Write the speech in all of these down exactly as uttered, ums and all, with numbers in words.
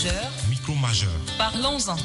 majeur. Micro-majeur. Parlons-en.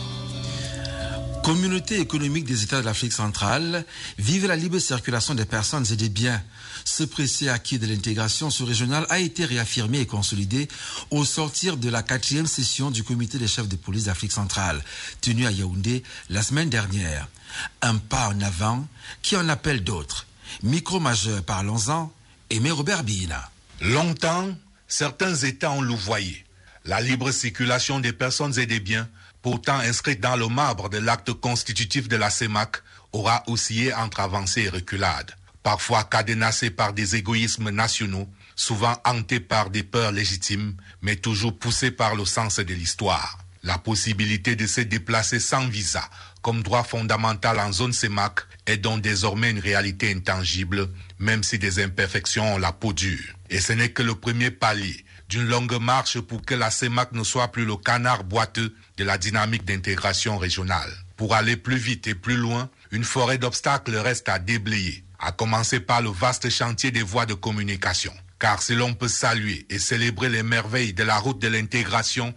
Communauté économique des États de l'Afrique centrale, vive la libre circulation des personnes et des biens. Ce précieux acquis de l'intégration sous-régionale a été réaffirmé et consolidé au sortir de la quatrième session du comité des chefs de police d'Afrique centrale, tenue à Yaoundé la semaine dernière. Un pas en avant qui en appelle d'autres. Micro-majeur, parlons-en, Aimé Robert Bina. Longtemps, certains États ont louvoyé la libre circulation des personnes et des biens, pourtant inscrite dans le marbre de l'acte constitutif de la C E M A C, aura oscillé entre avancées et reculades. Parfois cadenassée par des égoïsmes nationaux, souvent hantés par des peurs légitimes, mais toujours poussés par le sens de l'histoire. La possibilité de se déplacer sans visa, comme droit fondamental en zone C E M A C, est donc désormais une réalité intangible, même si des imperfections ont la peau dure. Et ce n'est que le premier palier d'une longue marche pour que la C E M A C ne soit plus le canard boiteux de la dynamique d'intégration régionale. Pour aller plus vite et plus loin, une forêt d'obstacles reste à déblayer, à commencer par le vaste chantier des voies de communication. Car si l'on peut saluer et célébrer les merveilles de la route de l'intégration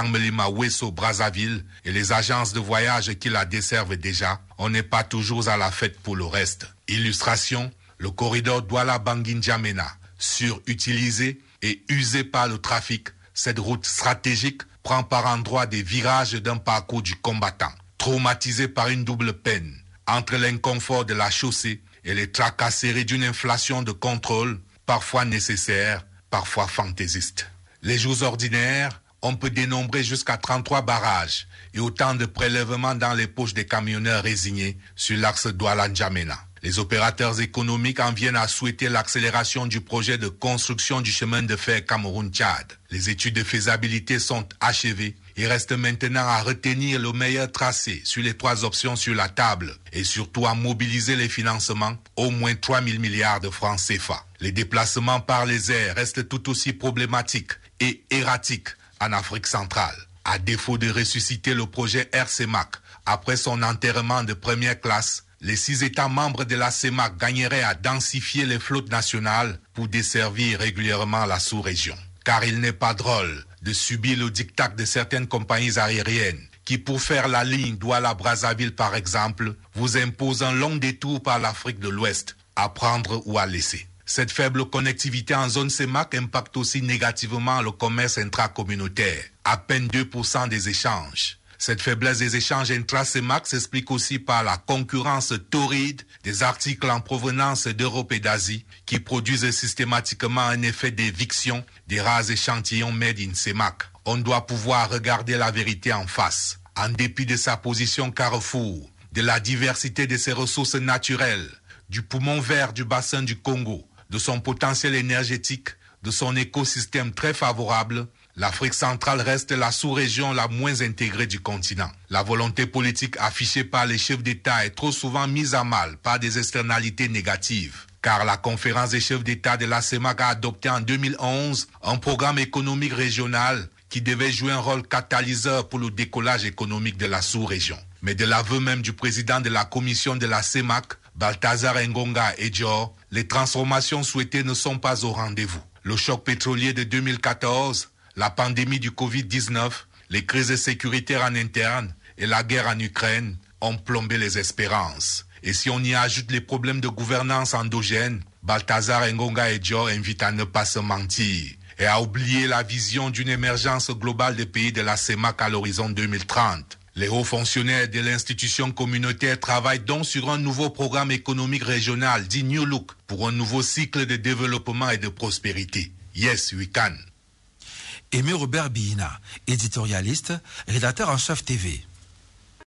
Sanmelima-Wesso-Brazzaville et les agences de voyage qui la desservent déjà, on n'est pas toujours à la fête pour le reste. Illustration, le corridor Douala-Bangui-N'Djamena, surutilisé et usé par le trafic, cette route stratégique prend par endroits des virages d'un parcours du combattant, traumatisé par une double peine, entre l'inconfort de la chaussée et les tracasseries d'une inflation de contrôle, parfois nécessaire, parfois fantaisiste. Les jours ordinaires, on peut dénombrer jusqu'à trente-trois barrages et autant de prélèvements dans les poches des camionneurs résignés sur l'axe Douala-N'Djamena. Les opérateurs économiques en viennent à souhaiter l'accélération du projet de construction du chemin de fer Cameroun-Tchad. Les études de faisabilité sont achevées. Il reste maintenant à retenir le meilleur tracé sur les trois options sur la table et surtout à mobiliser les financements, au moins trois mille milliards de francs C F A. Les déplacements par les airs restent tout aussi problématiques et erratiques en Afrique centrale. À défaut de ressusciter le projet Air C E M A C après son enterrement de première classe, les six États membres de la C E M A C gagneraient à densifier les flottes nationales pour desservir régulièrement la sous-région. Car il n'est pas drôle de subir le diktat de certaines compagnies aériennes qui, pour faire la ligne Douala-Brazzaville par exemple, vous imposent un long détour par l'Afrique de l'Ouest, à prendre ou à laisser. Cette faible connectivité en zone C E M A C impacte aussi négativement le commerce intracommunautaire, à peine deux pour cent des échanges. Cette faiblesse des échanges intra-C E M A C s'explique aussi par la concurrence torride des articles en provenance d'Europe et d'Asie qui produisent systématiquement un effet d'éviction des rares échantillons made in C E M A C. On doit pouvoir regarder la vérité en face. En dépit de sa position carrefour, de la diversité de ses ressources naturelles, du poumon vert du bassin du Congo, de son potentiel énergétique, de son écosystème très favorable, l'Afrique centrale reste la sous-région la moins intégrée du continent. La volonté politique affichée par les chefs d'État est trop souvent mise à mal par des externalités négatives. Car la conférence des chefs d'État de la C E M A C a adopté en deux mille onze un programme économique régional qui devait jouer un rôle catalyseur pour le décollage économique de la sous-région. Mais de l'aveu même du président de la commission de la C E M A C, Balthazar Ngonga Edjor, les transformations souhaitées ne sont pas au rendez-vous. Le choc pétrolier de deux mille quatorze, la pandémie du covid dix-neuf, les crises sécuritaires en interne et la guerre en Ukraine ont plombé les espérances. Et si on y ajoute les problèmes de gouvernance endogène, Balthazar Ngonga Edjor invite à ne pas se mentir et à oublier la vision d'une émergence globale des pays de la C E M A C à l'horizon deux mille trente. Les hauts fonctionnaires de l'institution communautaire travaillent donc sur un nouveau programme économique régional dit New Look pour un nouveau cycle de développement et de prospérité. Yes, we can. Aimé Robert Bina, éditorialiste, rédacteur en chef T V.